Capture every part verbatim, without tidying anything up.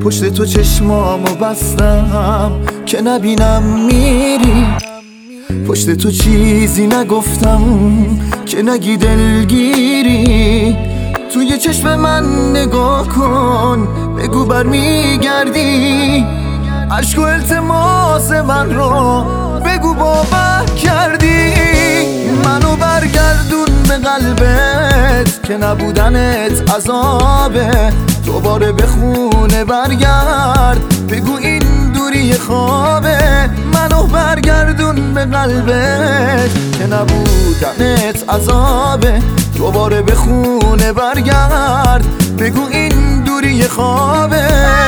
پشت تو چشمامو بستم که نبینم میری، پشت تو چیزی نگفتم که نگی دلگیری. توی چشم من نگاه کن، بگو برمیگردی، عشق و التماس من رو بگو باور کردی. منو برگردون به قلبت که نبودنت عذابه، دوباره به خونه برگرد بگو این دوری خوابه. منو برگردون به قلبت که نبودنت عذابه، دوباره به خونه برگرد بگو این دوری خوابه.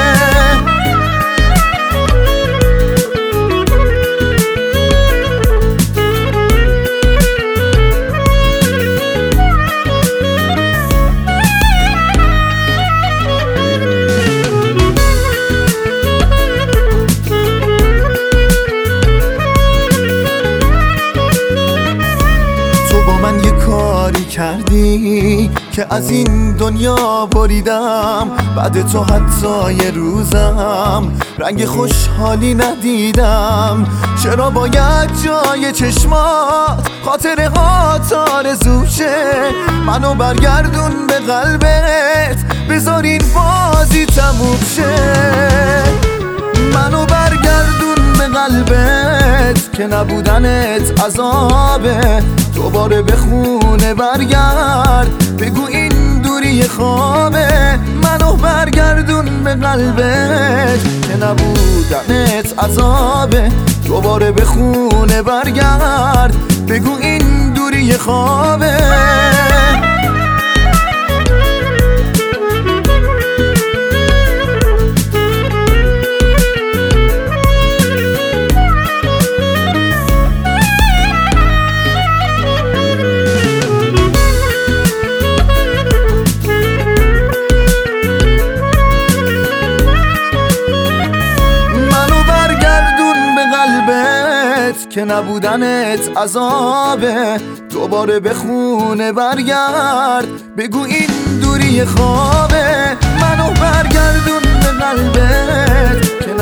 من یه کاری کردی که از این دنیا بریدم، بعد تو حتی یه روزم رنگ خوشحالی ندیدم. چرا باید جای چشمات خاطره ها آرزوشه؟ منو برگردون به قلبت، بذار این بازی تموم شه. منو برگردون به قلبت که نبودنت عذابه، دوباره به خونه برگرد بگو این دوری خوابه. منو برگردون به قلبت که نبودنت عذابه، دوباره به خونه برگرد بگو این دوری خوابه. که نبودنت عذابه، دوباره به خونه برگرد بگو این دوری خوابه. منو برگردون به قلبت که